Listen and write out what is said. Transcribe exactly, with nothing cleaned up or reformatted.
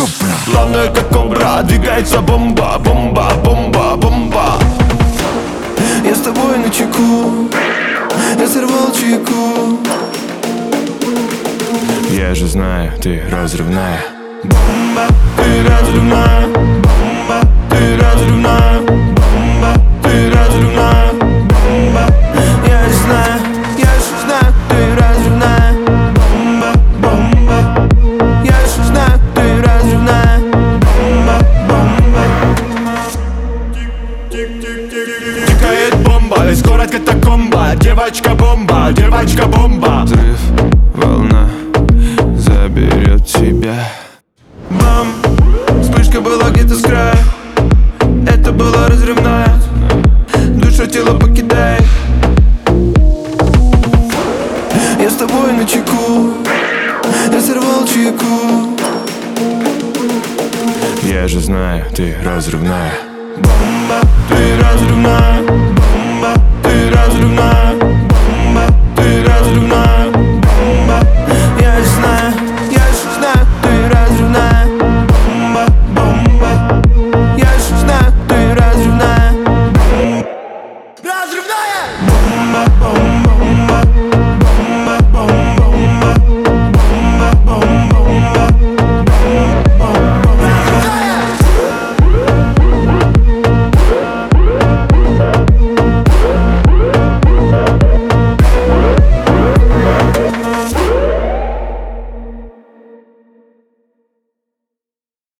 кобра. Плавная как кобра, двигается бомба, бомба, бомба, бомба. Я с тобой на чеку, я сорвал чайку. Я же знаю, ты разрывная. Бомба, ты разрывная. Бомба, ты разрывная. Бомба, ты разрывная. Бомба, я же знаю, я же знаю, ты разрывная. Бомба, бомба, я же знаю, ты разрывная. Бомба, бомба. Тикает бомба, весь город катакомба. Девочка бомба, девочка бомба. Взрыв, волна заберет тебя. Бам, вспышка была где-то с края. Это была разрывная. Душа тело покидает. Я с тобой на чеку, я сорвал чайку. Я же знаю, ты разрывная. Бомба, ты разрывная. Бомба, ты разрывная.